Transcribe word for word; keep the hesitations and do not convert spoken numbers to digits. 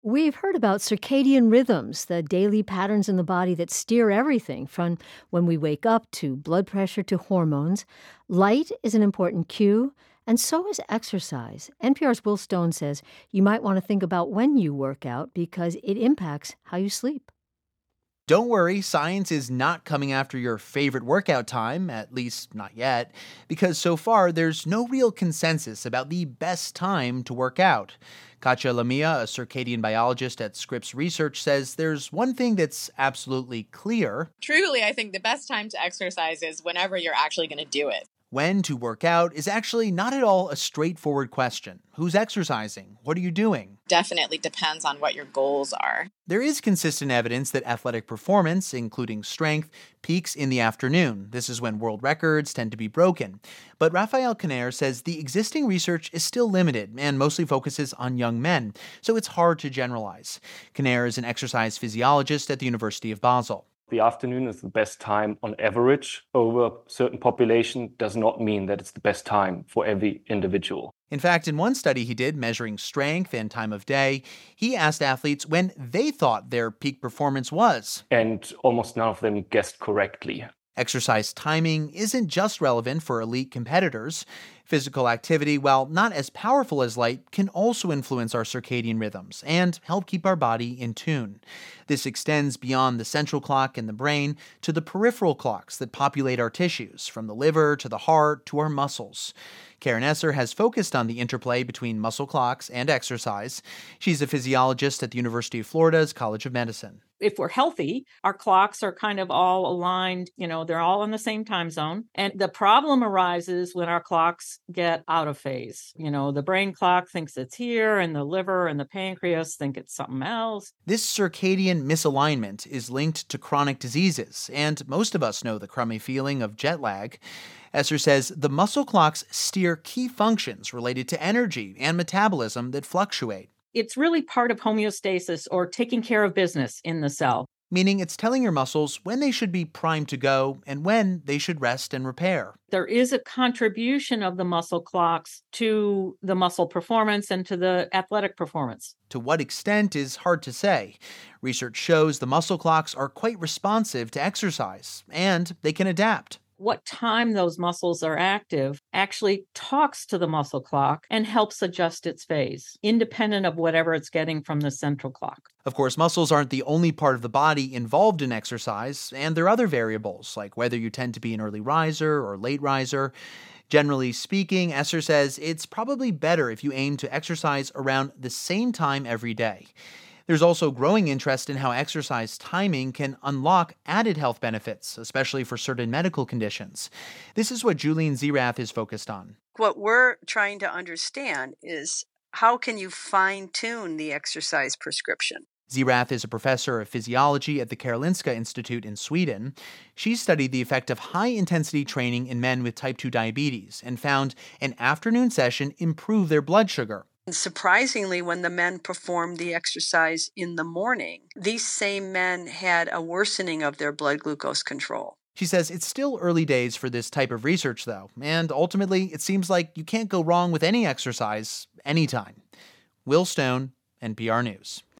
We've heard about circadian rhythms, the daily patterns in the body that steer everything from when we wake up to blood pressure to hormones. Light is an important cue, and so is exercise. N P R's Will Stone says you might want to think about when you work out because it impacts how you sleep. Don't worry, science is not coming after your favorite workout time, at least not yet, because so far there's no real consensus about the best time to work out. Katja Lamia, a circadian biologist at Scripps Research, says there's one thing that's absolutely clear. Truly, I think the best time to exercise is whenever you're actually going to do it. When to work out is actually not at all a straightforward question. Who's exercising? What are you doing? Definitely depends on what your goals are. There is consistent evidence that athletic performance, including strength, peaks in the afternoon. This is when world records tend to be broken. But Raphael Caner says the existing research is still limited and mostly focuses on young men, so it's hard to generalize. Caner is an exercise physiologist at the University of Basel. The afternoon is the best time on average over a certain population does not mean that it's the best time for every individual. In fact, in one study he did measuring strength and time of day, he asked athletes when they thought their peak performance was. And almost none of them guessed correctly. Exercise timing isn't just relevant for elite competitors. Physical activity, while not as powerful as light, can also influence our circadian rhythms and help keep our body in tune. This extends beyond the central clock in the brain to the peripheral clocks that populate our tissues, from the liver to the heart to our muscles. Karen Esser has focused on the interplay between muscle clocks and exercise. She's a physiologist at the University of Florida's College of Medicine. If we're healthy, our clocks are kind of all aligned, you know, they're all in the same time zone. And the problem arises when our clocks get out of phase. You know, the brain clock thinks it's here, and the liver and the pancreas think it's something else. This circadian misalignment is linked to chronic diseases, and most of us know the crummy feeling of jet lag. Esser says the muscle clocks steer key functions related to energy and metabolism that fluctuate. It's really part of homeostasis, or taking care of business in the cell. Meaning it's telling your muscles when they should be primed to go and when they should rest and repair. There is a contribution of the muscle clocks to the muscle performance and to the athletic performance. To what extent is hard to say. Research shows the muscle clocks are quite responsive to exercise, and they can adapt. What time those muscles are active actually talks to the muscle clock and helps adjust its phase, independent of whatever it's getting from the central clock. Of course, muscles aren't the only part of the body involved in exercise, and there are other variables, like whether you tend to be an early riser or late riser. Generally speaking, Esser says it's probably better if you aim to exercise around the same time every day. There's also growing interest in how exercise timing can unlock added health benefits, especially for certain medical conditions. This is what Julian Zerath is focused on. What we're trying to understand is how can you fine-tune the exercise prescription? Zerath is a professor of physiology at the Karolinska Institute in Sweden. She studied the effect of high-intensity training in men with type two diabetes and found an afternoon session improve their blood sugar. And surprisingly, when the men performed the exercise in the morning, these same men had a worsening of their blood glucose control. She says it's still early days for this type of research, though, and ultimately it seems like you can't go wrong with any exercise anytime. Will Stone, N P R News.